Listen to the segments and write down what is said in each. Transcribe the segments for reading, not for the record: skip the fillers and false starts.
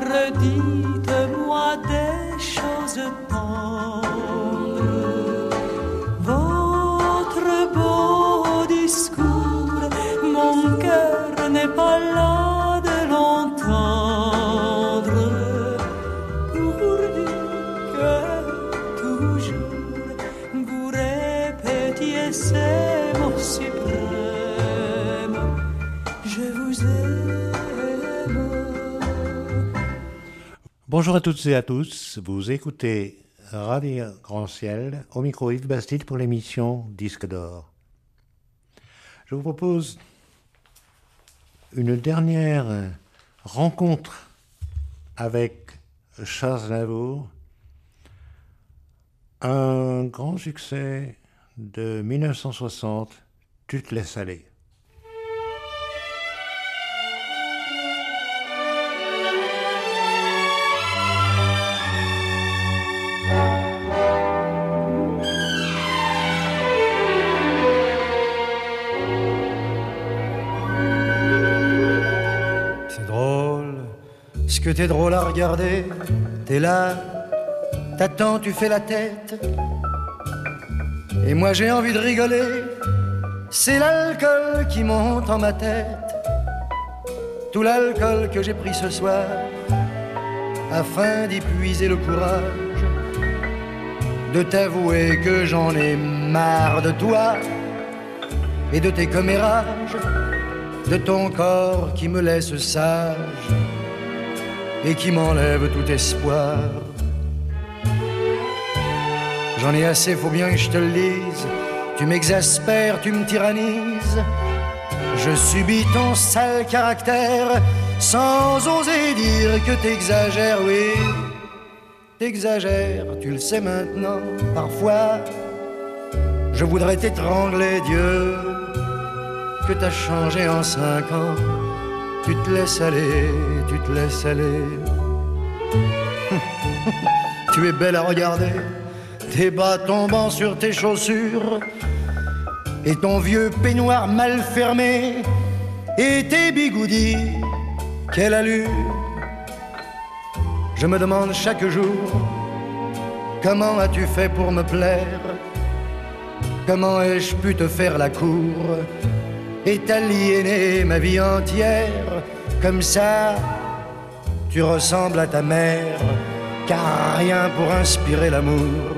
redites-moi des choses tendres. Votre beau discours, mon cœur n'est pas là de l'entendre. Pourvu que toujours vous répétiez ces mots suprêmes, je vous aime. Bonjour à toutes et à tous, vous écoutez Radio Grand Ciel, au micro Yves Bastide pour l'émission Disque d'Or. Je vous propose une dernière rencontre avec Charles Aznavour, un grand succès de 1960, Tu te laisses aller. Que t'es drôle à regarder, t'es là, t'attends, tu fais la tête. Et moi j'ai envie de rigoler, c'est l'alcool qui monte en ma tête. Tout l'alcool que j'ai pris ce soir, afin d'y puiser le courage de t'avouer que j'en ai marre de toi et de tes commérages, de ton corps qui me laisse sage et qui m'enlève tout espoir. J'en ai assez, faut bien que je te le dise. Tu m'exaspères, tu me tyrannises. Je subis ton sale caractère sans oser dire que t'exagères, oui. T'exagères, tu le sais maintenant. Parfois, je voudrais t'étrangler, Dieu, que t'as changé en 5 ans. Tu te laisses aller, tu te laisses aller. Tu es belle à regarder, tes bas tombant sur tes chaussures, et ton vieux peignoir mal fermé, et tes bigoudis, quelle allure. Je me demande chaque jour, comment as-tu fait pour me plaire? Comment ai-je pu te faire la cour et t'aliéner ma vie entière? Comme ça, tu ressembles à ta mère, car rien pour inspirer l'amour.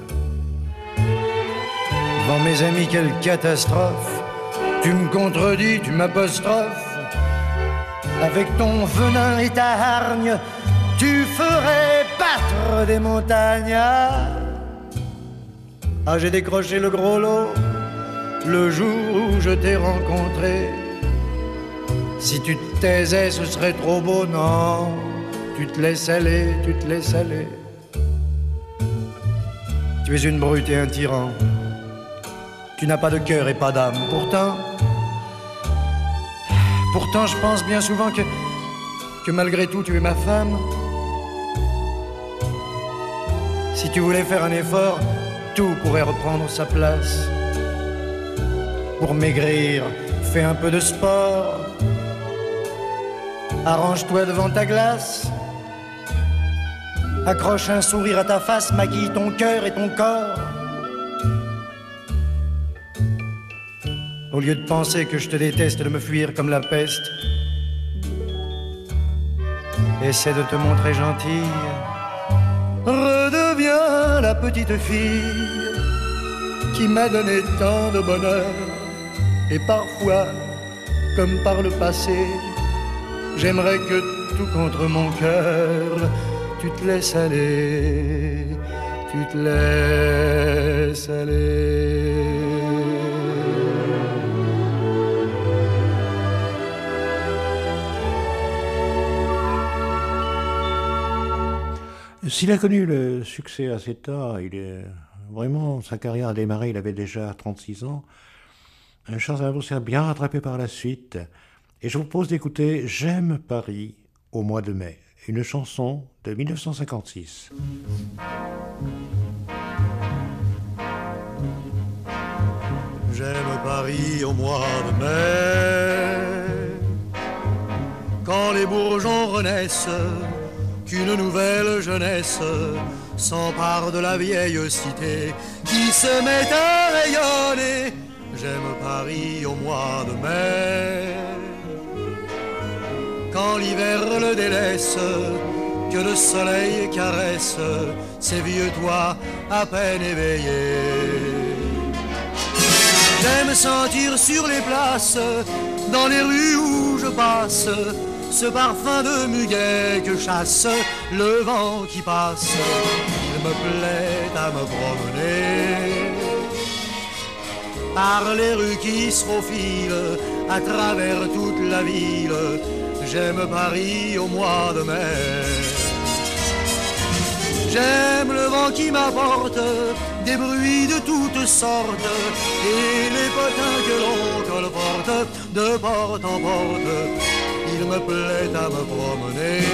Devant mes amis, quelle catastrophe. Tu me contredis, tu m'apostrophes. Avec ton venin et ta hargne, tu ferais battre des montagnes. Ah, j'ai décroché le gros lot le jour où je t'ai rencontré. Si tu te taisais, ce serait trop beau, non. Tu te laisses aller, tu te laisses aller. Tu es une brute et un tyran. Tu n'as pas de cœur et pas d'âme. Pourtant, je pense bien souvent que malgré tout, tu es ma femme. Si tu voulais faire un effort, tout pourrait reprendre sa place. Pour maigrir, fais un peu de sport. Arrange-toi devant ta glace. Accroche un sourire à ta face, maquille ton cœur et ton corps. Au lieu de penser que je te déteste, de me fuir comme la peste, essaie de te montrer gentille. Redeviens la petite fille qui m'a donné tant de bonheur. Et parfois, comme par le passé, j'aimerais que tout contre mon cœur, tu te laisses aller, tu te laisses aller. S'il a connu le succès assez tard, vraiment, sa carrière a démarré, il avait déjà 36 ans. Charles Aznavour s'est bien rattrapé par la suite. Et je vous propose d'écouter J'aime Paris au mois de mai, une chanson de 1956. J'aime Paris au mois de mai, quand les bourgeons renaissent qu'une nouvelle jeunesse s'empare de la vieille cité qui se met à rayonner. J'aime Paris au mois de mai, quand l'hiver le délaisse, que le soleil caresse ces vieux toits à peine éveillés. J'aime sentir sur les places, dans les rues où je passe, ce parfum de muguet que chasse le vent qui passe. Il me plaît à me promener par les rues qui se faufilent à travers toute la ville. J'aime Paris au mois de mai. J'aime le vent qui m'apporte des bruits de toutes sortes et les potins que l'on colporte de porte en porte. Il me plaît à me promener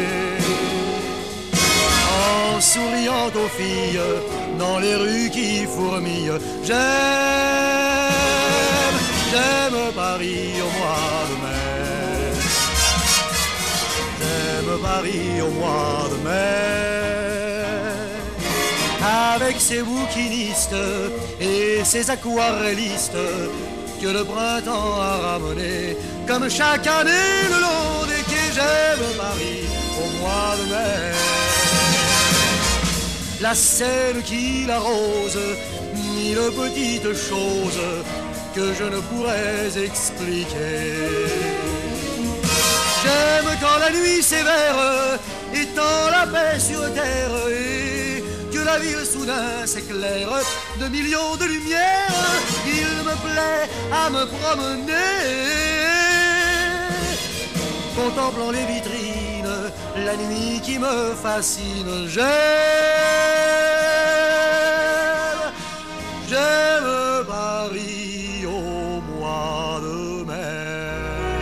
en souriant aux filles dans les rues qui fourmillent. J'aime Paris au mois de mai. J'aime Paris au mois de mai, avec ses bouquinistes et ses aquarellistes que le printemps a ramené comme chaque année le long des quais. J'aime Paris au mois de mai, la Seine qui l'arrose, mille petites choses que je ne pourrais expliquer. J'aime quand la nuit sévère étend la paix sur terre et que la ville soudain s'éclaire de millions de lumières. Il me plaît à me promener, contemplant les vitrines, la nuit qui me fascine. J'aime Paris au mois de mai.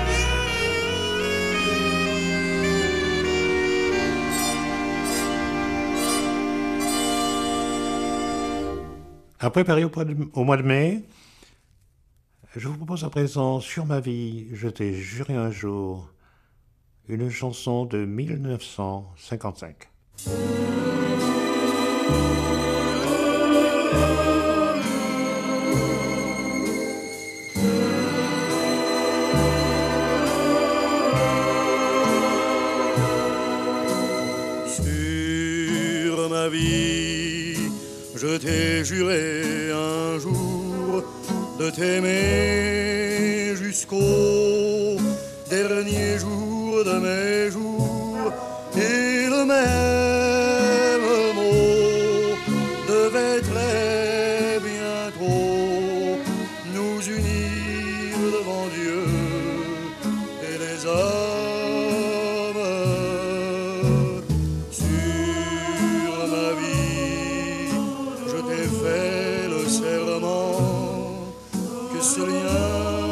Après Paris au mois de mai, je vous propose à présent Sur ma vie, je t'ai juré un jour, une chanson de 1955. Sur ma vie, je t'ai juré un jour de t'aimer jusqu'au dernier jour de mes jours, et le même mot devait très bientôt nous unir devant Dieu et les hommes. Sur ma vie, je t'ai fait le serment que ce lien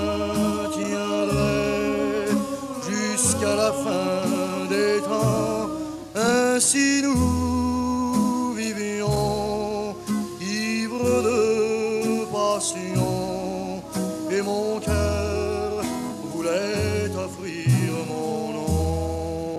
tiendrait jusqu'à la fin des temps. Ainsi nous vivions, ivres de passion, et mon cœur voulait offrir mon nom.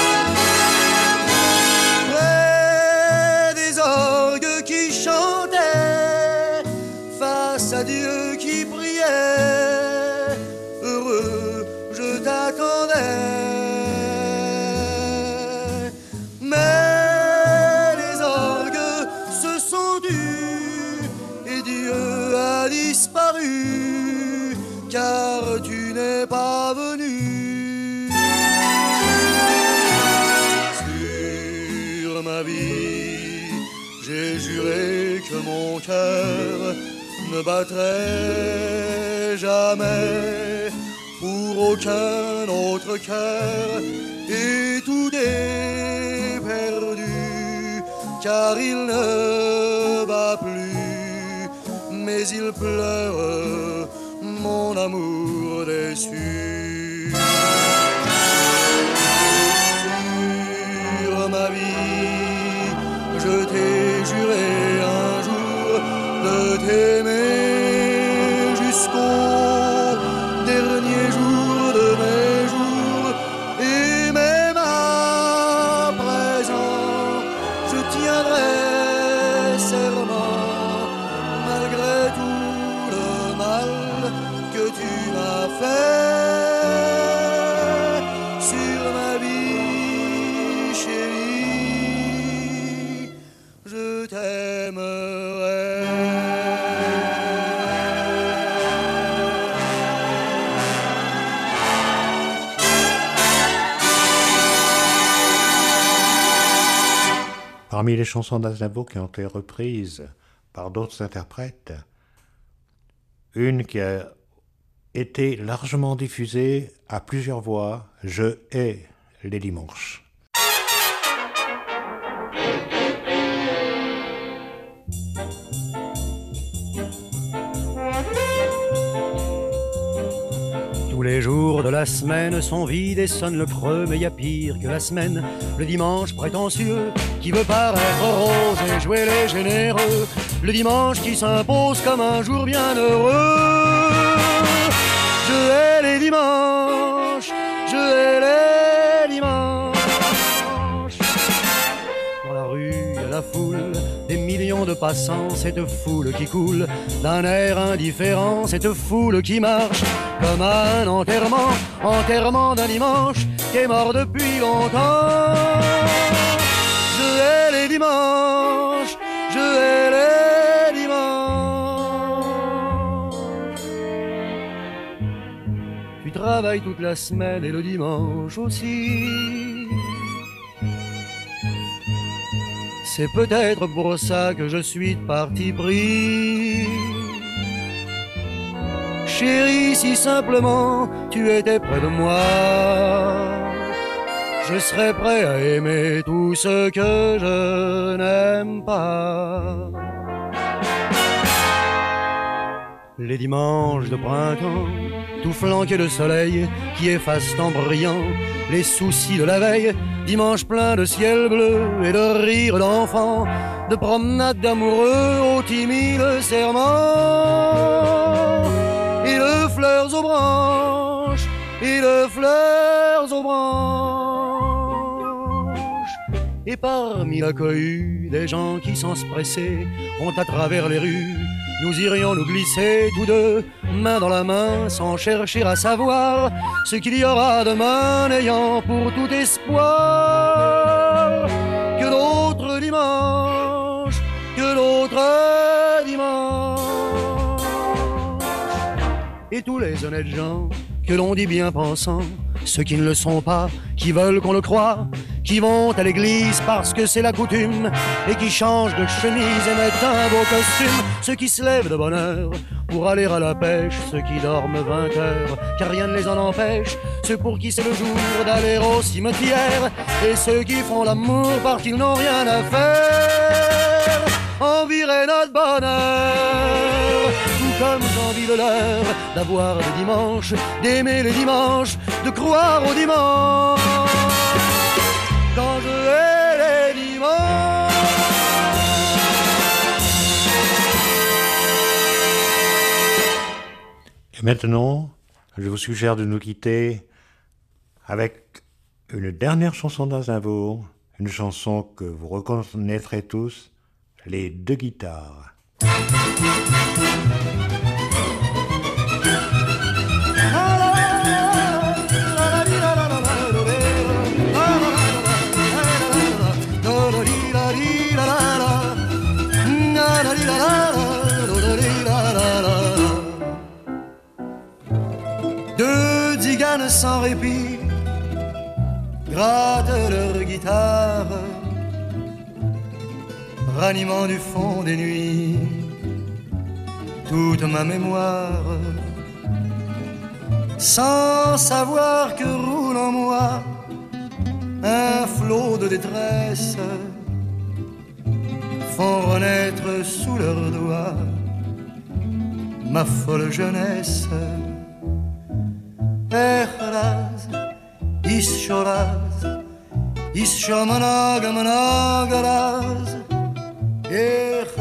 Près des orgues qui chantaient, face à Dieu qui priait, heureux je t'attendais. Mais les orgues se sont tus et Dieu a disparu, car tu n'es pas venu. Sur ma vie, j'ai juré que mon cœur ne battrait jamais pour aucun autre cœur, et tout est perdu, car il ne bat plus, mais il pleure mon amour déçu. Sur ma vie, je t'ai juré un jour de t'aimer jusqu'au dernier jour de mes jours, et même après Parmi les chansons d'Aznavour qui ont été reprises par d'autres interprètes, une qui a été largement diffusée à plusieurs voix, « Je hais les dimanches ». Tous les jours de la semaine sont vides et sonnent le creux, mais y a pire que la semaine, le dimanche prétentieux qui veut paraître rose et jouer les généreux, le dimanche qui s'impose comme un jour bien heureux. Je hais les dimanches, je hais les dimanches. Dans la rue, y a la foule, des millions de passants, cette foule qui coule d'un air indifférent, cette foule qui marche comme à un enterrement, enterrement d'un dimanche qui est mort depuis longtemps. Je hais les dimanches, je hais les dimanches. Tu travailles toute la semaine et le dimanche aussi. C'est peut-être pour ça que je suis de parti pris. Chérie, si simplement tu étais près de moi, je serais prêt à aimer tout ce que je n'aime pas. Les dimanches de printemps, tout flanqués de soleil qui effacent en brillant les soucis de la veille, dimanche plein de ciel bleu et de rires d'enfants, de promenades d'amoureux aux timides serments, et de fleurs aux branches, et de fleurs aux branches. Et parmi la cohue, des gens qui sans se presser vont à travers les rues. Nous irions nous glisser tous deux, main dans la main, sans chercher à savoir ce qu'il y aura demain, n'ayant pour tout espoir que l'autre dimanche, que l'autre dimanche. Et tous les honnêtes gens que l'on dit bien pensants, ceux qui ne le sont pas, qui veulent qu'on le croie, qui vont à l'église parce que c'est la coutume, et qui changent de chemise et mettent un beau costume, ceux qui se lèvent de bonne heure pour aller à la pêche, ceux qui dorment 20 heures car rien ne les en empêche, ceux pour qui c'est le jour d'aller au cimetière, et ceux qui font l'amour parce qu'ils n'ont rien à faire, envirer notre bonheur, tout comme j'envie de l'heure d'avoir le dimanche, d'aimer les dimanches, de croire au dimanche. Quand je hais les dimanches. Et maintenant, je vous suggère de nous quitter avec une dernière chanson d'Aznavour, une chanson que vous reconnaîtrez tous, Les deux guitares. Deux tziganes sans répit grattent leur guitare, ranimant du fond des nuits toute ma mémoire, sans savoir que roule en moi un flot de détresse, font renaître sous leurs doigts ma folle jeunesse. Echraz, ischoraz, ischomanag, managaraz,